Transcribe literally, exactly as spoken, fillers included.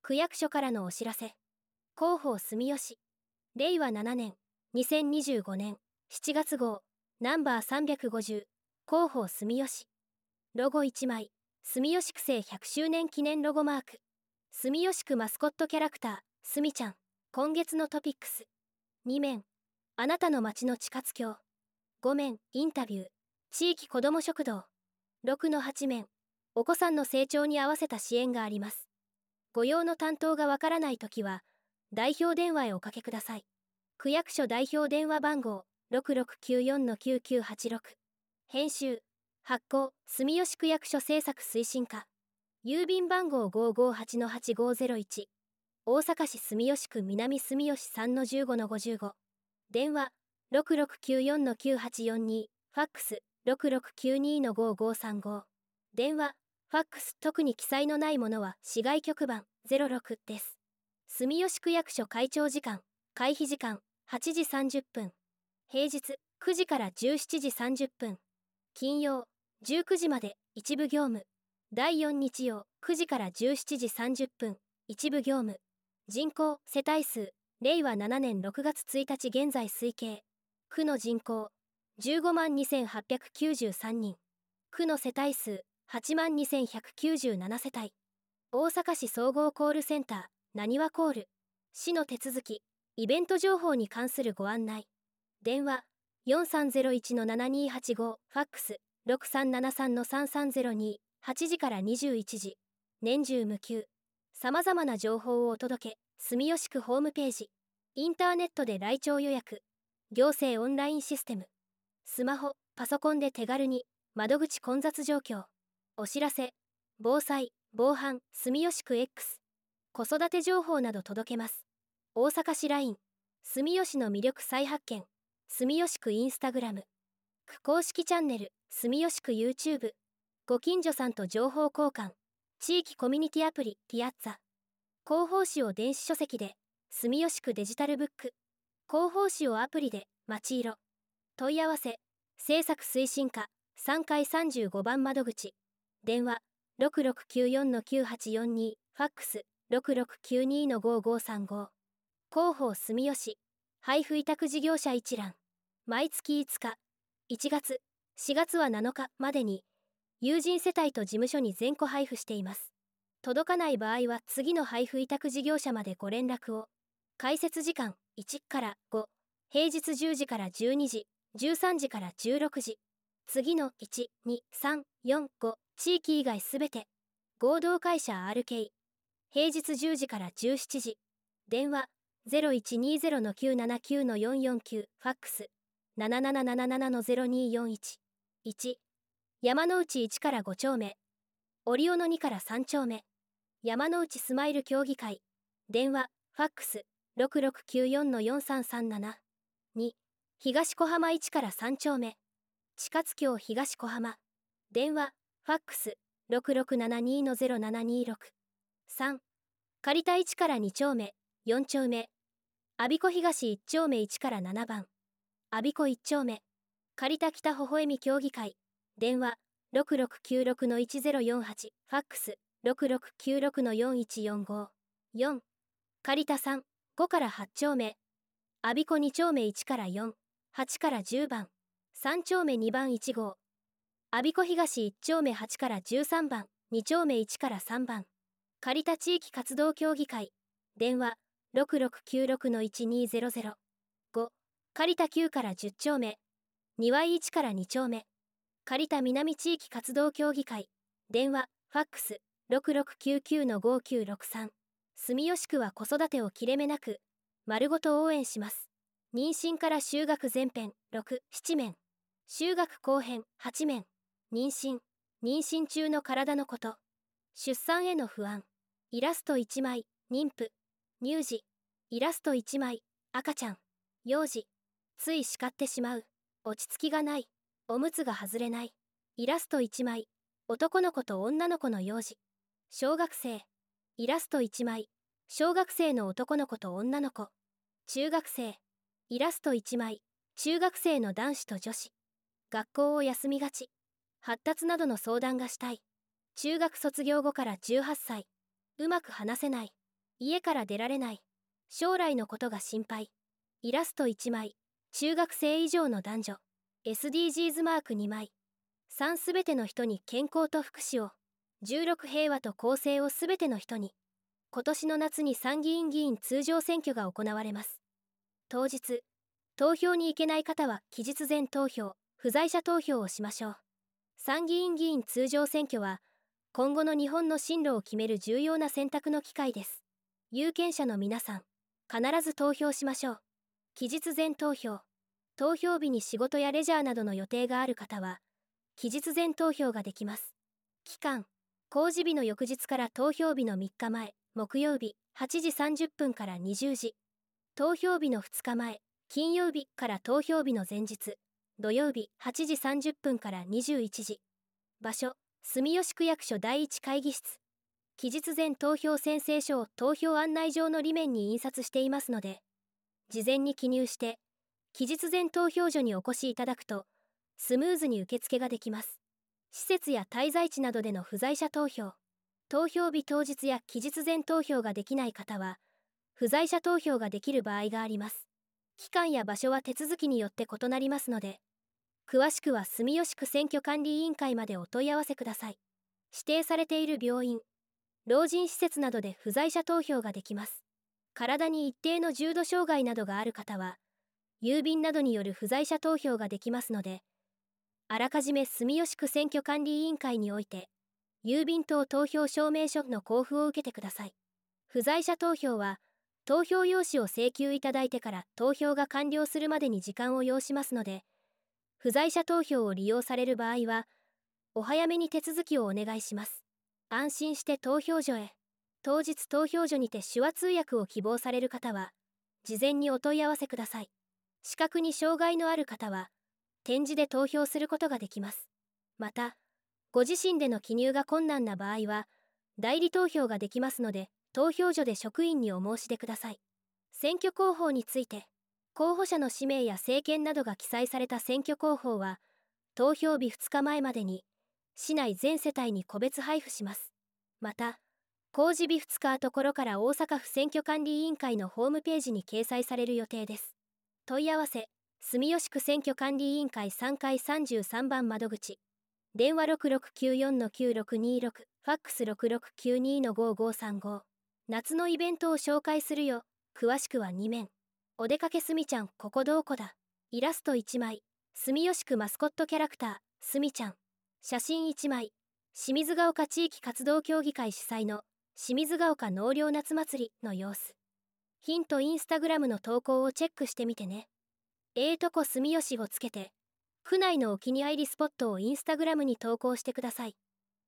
区役所からのお知らせ。広報住吉。れいわななねん、にせんにじゅうごねんしちがつ号、ナンバーさんびゃくごじゅう、広報住吉。ロゴいちまい、住吉区政ひゃくしゅうねん記念ロゴマーク。住吉区マスコットキャラクター、すみちゃん。今月のトピックス。にめん、あなたの街の地活況。ごめん、インタビュー。地域子ども食堂。ろくのはちめん、お子さんの成長に合わせた支援があります。ご用の担当がわからないときは、代表電話へおかけください。区役所代表電話番号 ろくろくきゅうよんのきゅうきゅうはちろく。編集、発行、住吉区役所政策推進課。郵便番号 ごーごーはちのはちごーぜろいち。大阪市住吉区南住吉 さんのじゅうごのごじゅうご。電話 ろくろくきゅうよんのきゅうはちよんに。ファックス ろくろくきゅうにのごーごーさんご。電話、ファックス特に記載のないものは市外局番ゼロろくです。住吉区役所開庁時間、開閉時間はちじさんじゅっぷん。平日くじからじゅうしちじさんじゅっぷん。金曜じゅうくじまで一部業務。だいよん日曜くじからじゅうしちじさんじゅっぷん。一部業務。人口世帯数れいわななねんろくがつついたち現在推計。区の人口じゅうごまんにせんはっぴゃくきゅうじゅうさんにん。区の世帯数はちまんにせんひゃくきゅうじゅうななせたい。大阪市総合コールセンターなにわコール。市の手続きイベント情報に関するご案内。電話 よんさんぜろいちのななにーはちご。ファックス ろくさんななさんのさんさんぜろに。はちじからにじゅういちじ。年中無休。さまざまな情報をお届け。住吉区ホームページ。インターネットで来庁予約。行政オンラインシステム。スマホ、パソコンで手軽に。窓口混雑状況。お知らせ。防災、防犯、住吉区 X。子育て情報など届けます。大阪市 ライン。住吉の魅力再発見。住吉区インスタグラム。区公式チャンネル、住吉区 YouTube。ご近所さんと情報交換。地域コミュニティアプリ、ピアッツァ。広報誌を電子書籍で、住吉区デジタルブック。広報誌をアプリで、まちいろ。問い合わせ、政策推進課、さんかいさんじゅうごばん窓口。電話、ろくろくきゅうよんのきゅうはちよんに。ファックス、ろくろくきゅうにのごーごーさんご。広報住吉。配布委託事業者一覧。毎月いつか、いちがつ、しがつはなのかまでに、友人世帯と事務所に全個配布しています。届かない場合は次の配布委託事業者までご連絡を。開設時間いちからご。平日じゅうじからじゅうにじ、じゅうさんじからじゅうろくじ。次のいち、に、さん、よん、ご。地域以外すべて。合同会社 アールケー。平日じゅうじからじゅうしちじ。電話 ゼロいちにーぜろのきゅうななきゅうのよんよんきゅう。ファックス なななななななのぜろにーよんいち。いち。山の内いちからご丁目。折尾のにからさん丁目。山の内スマイル協議会。電話、ファックス ろくろくきゅうよんのよんさんさんなな。に。東小浜いちからさん丁目。地活橋東小浜。電話、ファックス ろくろくななにのぜろななにろく。さん。借田いちからに丁目、よん丁目。我孫子東いち丁目いちからななばん。我孫子いち丁目。借田北微笑み協議会。電話、ろくろくきゅうろくのいちぜろよんはち。ファックスろくろくきゅうろくのよんいちよんご。よん。借田さん、ごからはち丁目。我孫子に丁目いちからよん、はちからじゅうばん。さん丁目にばんいち号。我孫子東いち丁目はちからじゅうさんばん、に丁目いちからさんばん。借田地域活動協議会。電話、ろくろくきゅうろくのいちにーぜろぜろ。ご。借田きゅうからじゅう丁目。庭井いちからに丁目。借田南地域活動協議会。電話、ファックス、ろくろくきゅうきゅうのごきゅうろくさん。住吉区は子育てを切れ目なく、丸ごと応援します。妊娠から就学前編、ろく、なな面。就学後編、はち面。妊娠、妊娠中の体のこと。出産への不安。イラストいちまい、妊婦。乳児。イラストいちまい、赤ちゃん。幼児。つい叱ってしまう。落ち着きがない。おむつが外れない。イラストいちまい。男の子と女の子の幼児。小学生。イラストいちまい。小学生の男の子と女の子。中学生。イラストいちまい。中学生の男子と女子。学校を休みがち。発達などの相談がしたい。中学卒業後からじゅうはっさい。うまく話せない。 家から出られない。将来のことが心配。イラストいちまい。中学生以上の男女。エスディージーズ マークにまい。さんすべての人に健康と福祉を。じゅうろく平和と公正をすべての人に。今年の夏に参議院議員通常選挙が行われます。当日、投票に行けない方は期日前投票、不在者投票をしましょう。参議院議員通常選挙は、今後の日本の進路を決める重要な選択の機会です。有権者の皆さん、必ず投票しましょう。期日前投票。投票日に仕事やレジャーなどの予定がある方は、期日前投票ができます。期間、公示日の翌日から投票日のみっかまえ、木曜日、はちじさんじゅっぷんからにじゅうじ。投票日のふつかまえ、金曜日から投票日の前日、土曜日、はちじさんじゅっぷんからにじゅういちじ。場所、住吉区役所だいいち会議室。期日前投票宣誓書を投票案内状の裏面に印刷していますので、事前に記入して、期日前投票所にお越しいただくと、スムーズに受付ができます。施設や滞在地などでの不在者投票、投票日当日や期日前投票ができない方は、不在者投票ができる場合があります。期間や場所は手続きによって異なりますので、詳しくは住吉区選挙管理委員会までお問い合わせください。指定されている病院、老人施設などで不在者投票ができます。体に一定の重度障害などがある方は、郵便などによる不在者投票ができますので、あらかじめ住吉区選挙管理委員会において、郵便等投票証明書の交付を受けてください。不在者投票は、投票用紙を請求いただいてから投票が完了するまでに時間を要しますので、不在者投票を利用される場合は、お早めに手続きをお願いします。安心して投票所へ。当日投票所にて手話通訳を希望される方は、事前にお問い合わせください。視覚に障害のある方は、点字で投票することができます。また、ご自身での記入が困難な場合は、代理投票ができますので、投票所で職員にお申し出ください。選挙広報について、候補者の氏名や政見などが記載された選挙広報は、投票日ふつかまえまでに、市内全世帯に個別配布します。また、公示日ふつかあところから大阪府選挙管理委員会のホームページに掲載される予定です。問い合わせ、住吉区選挙管理委員会さんかいさんじゅうさんばん窓口。電話 ろくろくきゅうよんのきゅうろくにろく、ファックス ろくろくきゅうにのごごさんご。夏のイベントを紹介するよ。詳しくはにめん。お出かけすみちゃん、ここどこだ。イラストいちまい。住吉区マスコットキャラクター、すみちゃん。写真いちまい。清水ヶ丘地域活動協議会主催の清水ヶ丘納涼夏祭りの様子。ヒントインスタグラムの投稿をチェックしてみてね。ええとこ住吉をつけて、区内のお気に入りスポットをインスタグラムに投稿してください。